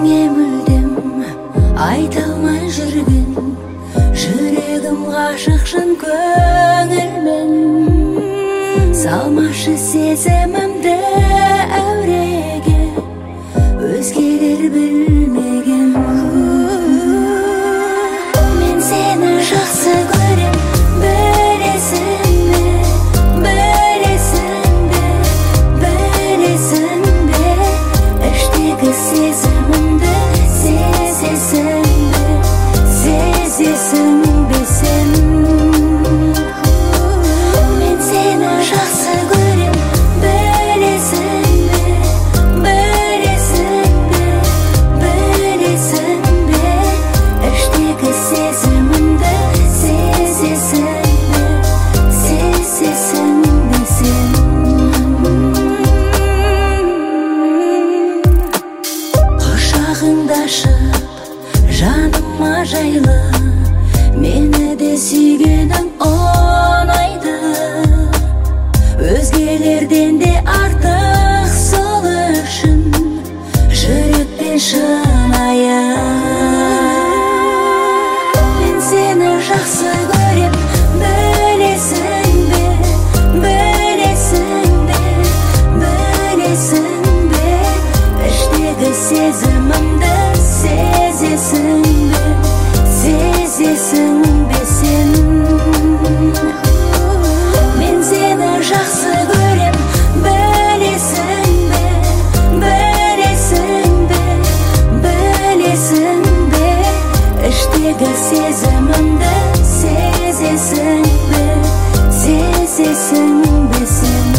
сеңе мүлдем айта алмай жүрген жүрегім ғашық шын көңілмен. Салмашы сезімімді әуреге өзгелер білмеген. Мен сені жақсы көрем, білесің бе, білесің бе, білесің бе, іштегі сезімімді сезесің бе, сезесің бе сен. Мен сені жақсы көрем, білесің бе, білесің бе, білесің бе, іштегі сезімімді сезесің бе, сезесің бе сен. Құшағыңда ашып жаныма жайлы, мені де сүйгенің ұнайды. Өзгелерден де артық сол үшін жүректен шынайы. Мен сені жақсы көрем, білесің бе, білесің бе, білесің бе, іштегі сезімімді сезесің бе, сезесің бе сен. Мен сені жақсы көрем, білесің бе, білесің бе, білесің бе, іштегі сезімімді сезесің бе, сезесің бе сен.